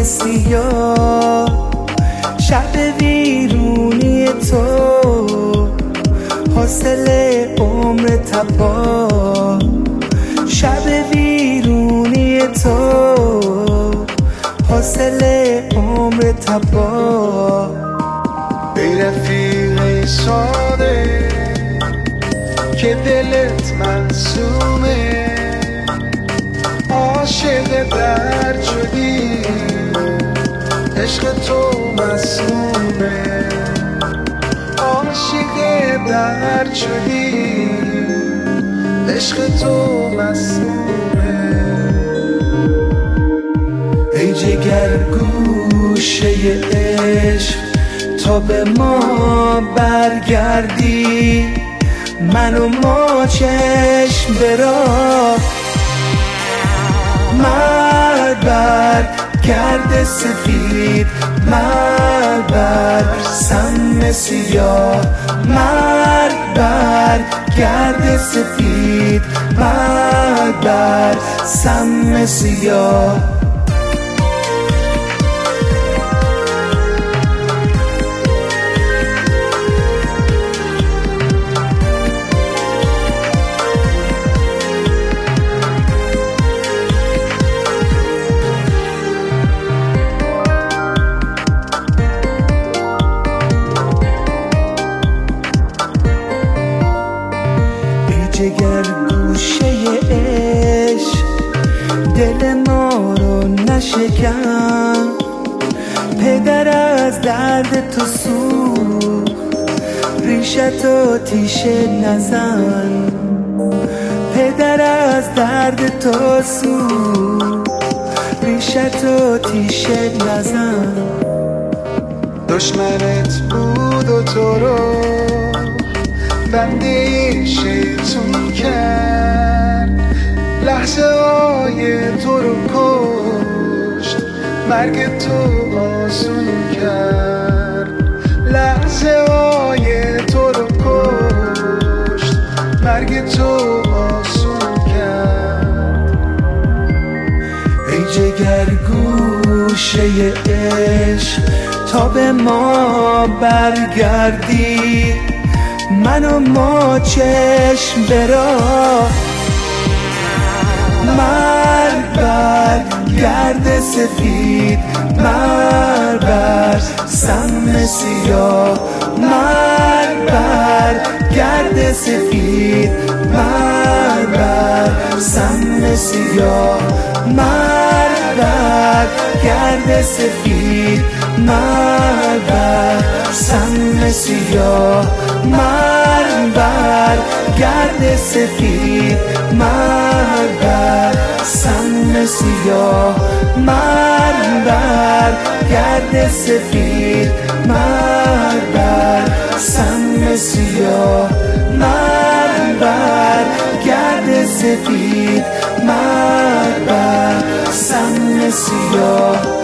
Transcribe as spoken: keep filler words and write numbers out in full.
سیاه، شب ویرونی تو، حاصل عمر تباه. شب ویرونی تو، حاصل عمر تباه. ای رفیق ساده که دلت منصومه، عاشق درد شدی، عشق تو مسمومه. عاشق درد شدی، عشق تو مسمومه. ای جگر گوشه عشق، تا به ما برگردی، من و ما چشم به راه. مرد بر گرد سفید، مرد بر سم سیاه. مرد بر گرد سفید، مرد بر سم سیاه. جگر گوشه عشق، دل ما رو نشکن. پدر از درد تو سوخت، ریشتو تیشه نزن. پدر از درد تو سوخت، ریشتو تیشه نزن. دشمنت بود و تو رو بنده شیطون کرد، لحظه های تو رو کشت، مرگ تو آسون کرد. لحظه های تو رو کشت، مرگ تو آسون کرد. ای جگر گوشه عشق، تا به ما برگردی، من و ما چشم به راه. مرد بر گرد سفید، مرد بر سم سیاه. مرد بر گرد سفید، مرد بر سم سیاه. مرد بر گرد سفید، مرد بر سم سیاه. مرد بر گرد سفید، مرد بر سم سیاه. مرد بر گرد سفید، مرد بر سم سیاه. مرد بر گرد سفید، مرد بر سم سیاه.